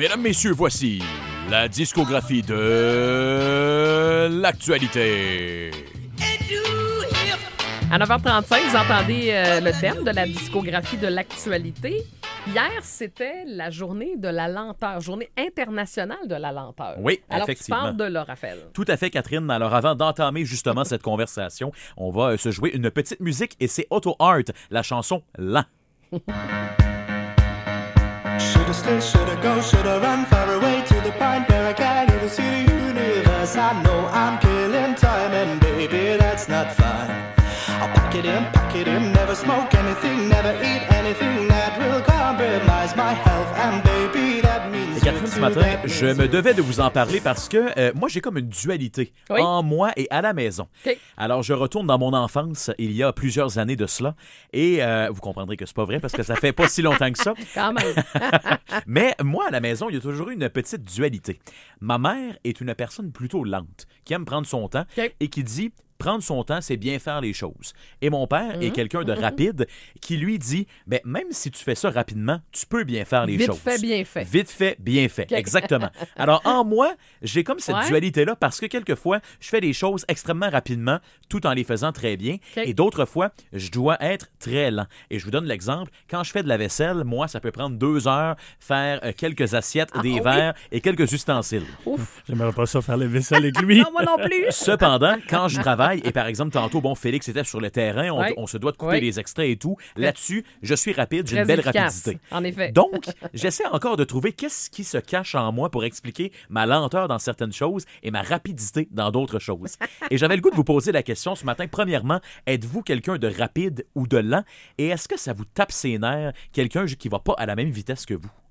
Mesdames, messieurs, voici la discographie de l'actualité. À 9h35, vous entendez le thème de la discographie de l'actualité. Hier, c'était la journée de la lenteur, journée internationale de la lenteur. Oui, alors, effectivement. Alors, tu parles de là, Raphaël. Tout à fait, Catherine. Alors, avant d'entamer justement cette conversation, on va se jouer une petite musique et c'est Auto Art, la chanson « Lent ». Shoulda stay, shoulda go, shoulda run far away to the point where I can't even see the universe. I know I'm killing time and baby that's not fine. I'll pack it in, never smoke anything, never eat anything that will compromise my health and baby that means... Et Catherine, ce matin, je me devais de vous en parler parce que moi, j'ai comme une dualité en moi et à la maison. Okay. Alors, je retourne dans mon enfance il y a plusieurs années de cela et vous comprendrez que c'est pas vrai parce que ça fait pas si longtemps que ça. Quand même. Mais moi, à la maison, il y a toujours eu une petite dualité. Ma mère est une personne plutôt lente, qui aime prendre son temps et qui dit... Prendre son temps, c'est bien faire les choses. Et mon père est quelqu'un de rapide qui lui dit, ben, même si tu fais ça rapidement, tu peux bien faire les choses. Vite fait, bien fait. Vite fait, bien fait. Exactement. Alors, en moi, j'ai comme cette dualité-là parce que quelquefois, je fais des choses extrêmement rapidement tout en les faisant très bien. Et d'autres fois, je dois être très lent. Et je vous donne l'exemple. Quand je fais de la vaisselle, moi, ça peut prendre 2 heures faire quelques assiettes, des verres et quelques ustensiles. Ouf. J'aimerais pas ça faire la vaisselle avec lui. Non, moi non plus. Cependant, quand je travaille, et par exemple, tantôt, Félix était sur le terrain, on se doit de couper les extraits et tout. Là-dessus, je suis rapide, j'ai une belle rapidité. En effet. Donc, j'essaie encore de trouver qu'est-ce qui se cache en moi pour expliquer ma lenteur dans certaines choses et ma rapidité dans d'autres choses. Et j'avais le goût de vous poser la question ce matin. Premièrement, êtes-vous quelqu'un de rapide ou de lent? Et est-ce que ça vous tape ses nerfs, quelqu'un qui va pas à la même vitesse que vous?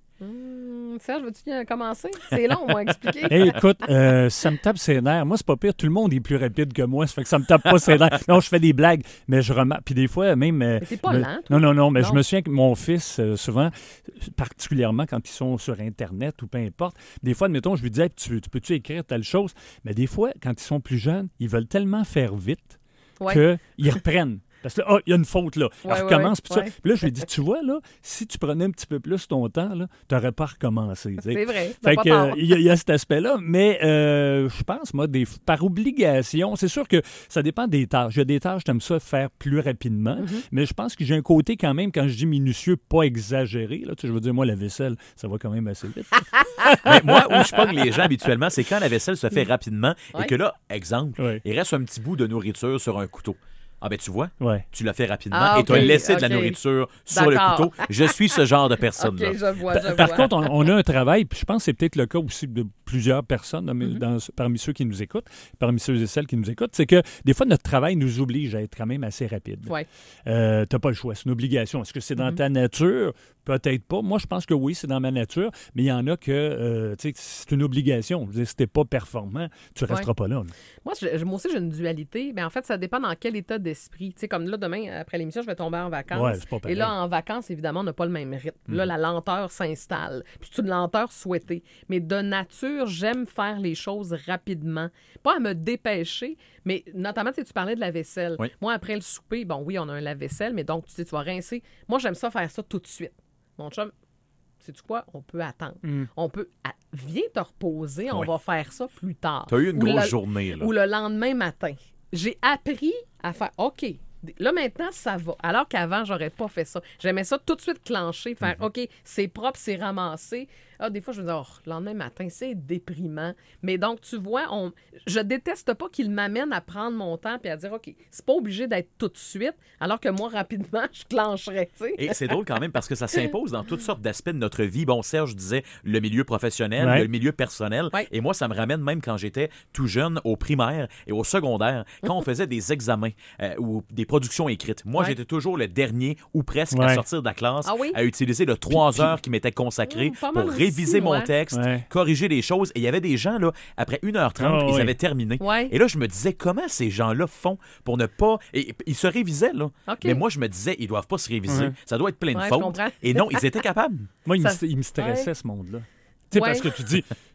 Serge, veux-tu commencer? C'est long, on m'a expliqué. Hey, écoute, ça me tape ses nerfs. Moi, c'est pas pire. Tout le monde est plus rapide que moi. Ça fait que ça me tape pas ses nerfs. Non, je fais des blagues, mais je remarque. Puis des fois, même... Mais t'es pas lent, toi? Non, mais je me souviens que mon fils, souvent, particulièrement quand ils sont sur Internet ou peu importe, des fois, admettons, je lui dis hey, tu peux-tu écrire telle chose? Mais des fois, quand ils sont plus jeunes, ils veulent tellement faire vite qu'ils reprennent. Parce que là, il y a une faute là. Alors, recommence, puis ça. Puis là, je lui ai dit, tu vois, là, si tu prenais un petit peu plus ton temps, là, tu n'aurais pas recommencé. C'est vrai. Fait que, il y a cet aspect-là. Mais je pense, moi, par obligation, c'est sûr que ça dépend des tâches. Il y a des tâches, j'aime ça faire plus rapidement. Mais je pense que j'ai un côté quand même, quand je dis minutieux, pas exagéré. Là, tu sais, je veux dire, moi, la vaisselle, ça va quand même assez vite. Mais moi, où je pogne les gens habituellement, c'est quand la vaisselle se fait rapidement et que là, exemple, il reste un petit bout de nourriture sur un couteau. Ah ben tu vois, tu l'as fait rapidement et tu as laissé de la nourriture sur le couteau. Je suis ce genre de personne-là. Je vois. Par contre, on a un travail, puis je pense que c'est peut-être le cas aussi de plusieurs personnes parmi ceux qui nous écoutent, parmi ceux et celles qui nous écoutent, c'est que des fois, notre travail nous oblige à être quand même assez rapide. Ouais. T'as pas le choix, c'est une obligation. Est-ce que c'est dans ta nature? Peut-être pas. Moi, je pense que oui, c'est dans ma nature, mais il y en a que c'est une obligation. Je veux dire, si t'es pas performant, tu resteras pas là. Moi aussi, j'ai une dualité. Mais en fait, ça dépend dans quel état d'esprit. Tu sais, comme là, demain, après l'émission, je vais tomber en vacances. Ouais, c'est pas pareil. Et là, en vacances, évidemment, on n'a pas le même rythme. Là, la lenteur s'installe. Puis c'est une lenteur souhaitée. Mais de nature, j'aime faire les choses rapidement. Pas à me dépêcher, mais notamment, tu parlais de la vaisselle. Oui. Moi, après le souper, bon, oui, on a un lave-vaisselle, mais donc, tu vas rincer. Moi, j'aime ça faire ça tout de suite. Mon chum, sais-tu quoi? On peut attendre. On peut... Viens te reposer, on va faire ça plus tard. Tu as eu une grosse journée, là. Ou le lendemain matin. J'ai appris à faire OK. Là, maintenant, ça va. Alors qu'avant, j'aurais pas fait ça. J'aimais ça tout de suite clencher, faire OK, c'est propre, c'est ramassé. Ah, des fois, je me dis, le lendemain matin, c'est déprimant. Mais donc, tu vois, je déteste pas qu'il m'amène à prendre mon temps puis à dire, OK, c'est pas obligé d'être tout de suite, alors que moi, rapidement, je clencherais, tu sais. Et c'est drôle quand même parce que ça s'impose dans toutes sortes d'aspects de notre vie. Bon, Serge disait le milieu professionnel, le milieu personnel. Ouais. Et moi, ça me ramène même quand j'étais tout jeune au primaire et au secondaire, quand on faisait des examens ou des productions écrites. Moi, j'étais toujours le dernier ou presque à sortir de la classe, à utiliser le 3 heures qui m'étaient consacrées pour réviser mon texte, corriger les choses. Et il y avait des gens, là, après 1h30, ils avaient terminé. Ouais. Et là, je me disais, comment ces gens-là font pour ne pas... Et ils se révisaient, là. Okay. Mais moi, je me disais, ils doivent pas se réviser. Ça doit être plein de fautes. Et non, ils étaient capables. Moi, il me stressait, ce monde-là. Tu sais, parce que tu dis,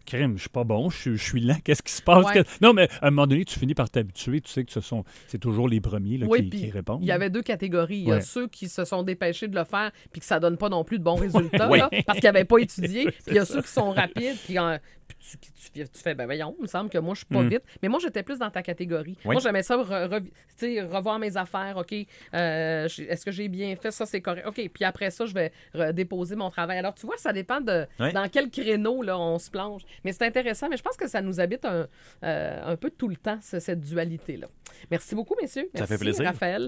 crime, je suis pas bon, je suis lent, qu'est-ce qui se passe? Ouais. Non, mais à un moment donné, tu finis par t'habituer, tu sais que c'est toujours les premiers là, qui répondent. Il y avait 2 catégories. Il y a ceux qui se sont dépêchés de le faire puis que ça donne pas non plus de bons résultats Ouais. là, parce qu'ils n'avaient pas étudié. Puis il y a ceux qui sont rapides puis tu fais, ben voyons, il me semble que moi, je suis pas vite. Mais moi, j'étais plus dans ta catégorie. Oui. Moi, j'aimais ça, revoir mes affaires. OK, est-ce que j'ai bien fait? Ça, c'est correct. OK, puis après ça, je vais déposer mon travail. Alors, tu vois, ça dépend de dans quel créneau là, on se plonge. Mais c'est intéressant. Mais je pense que ça nous habite un peu tout le temps, cette dualité-là. Merci beaucoup, messieurs. Merci, ça fait plaisir. Raphaël.